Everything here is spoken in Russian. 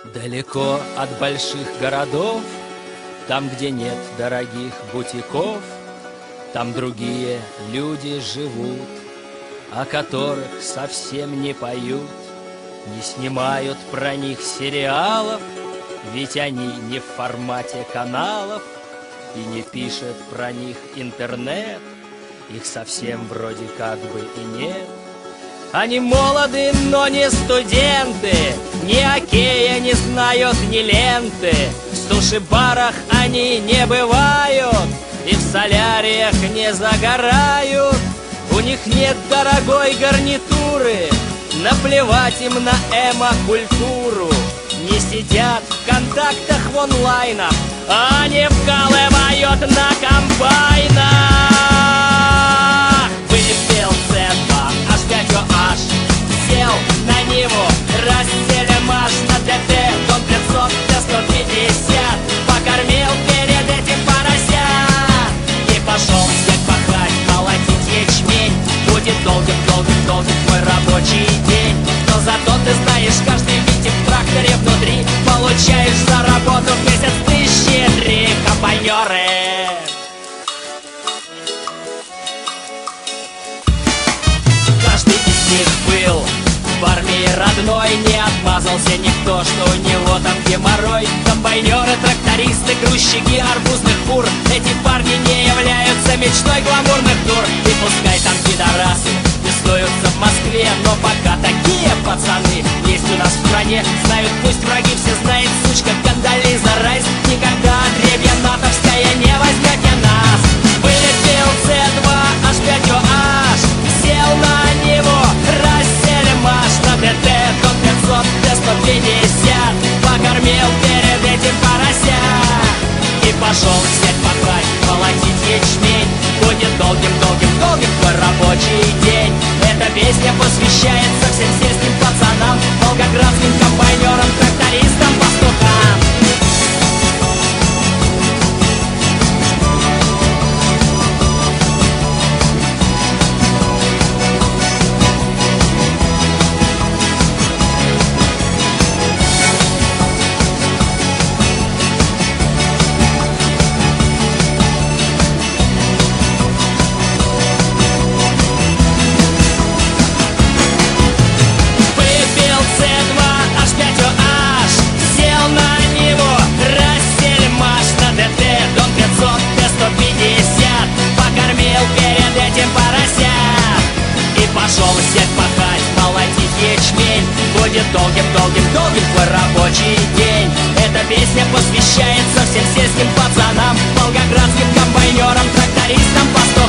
Далеко от больших городов, там, где нет дорогих бутиков, там другие люди живут, о которых совсем не поют, не снимают про них сериалов, ведь они не в формате каналов, и не пишет про них интернет, их совсем вроде как бы и нет. Они молоды, но не студенты, ни окея не знают, ни ленты. В суши-барах они не бывают и в соляриях не загорают. У них нет дорогой гарнитуры, наплевать им на эмо-культуру. Не сидят в контактах в онлайнах, они вкалывают на комбайнах. Выпил C2, H5OH, сел на Ниву, расселим аж на ДТ, Дон 500, Т-150, покормил перед этим поросят и пошел снег пахать, молотить ячмень. Будет долгим твой рабочий день, но зато ты знаешь, каждый винтик в тракторе внутри получаешь за работу в месяц 1003, комбайнеры. Каждый из них был в армии родной, не отмазался никто, что у него там геморрой. Комбайнеры, трактористы, грузчики арбузных фур, эти парни не являются мечтой гламурных тур. И пускай там пидорасы тестуются в Москве, но пока такие пацаны есть у нас в стране. Знают пусть враги, все знает сучка Кондолиза Райс, никогда отребья натовская не возьмете нас. Вылетел C2, H5OH, сел на Ниву, расселим аж на ДТ, Дон 500, Т-150, покормил перед этим поросят и пошел снег пахать, молотить ячмень. Будет долгим твой рабочий день. Эта песня посвящается всем сельским пацанам, волгоградским комбайнерам, трактористам, пастухам. Будет долгим твой рабочий день. Эта песня посвящается всем сельским пацанам, волгоградским комбайнерам, трактористам, пастухам.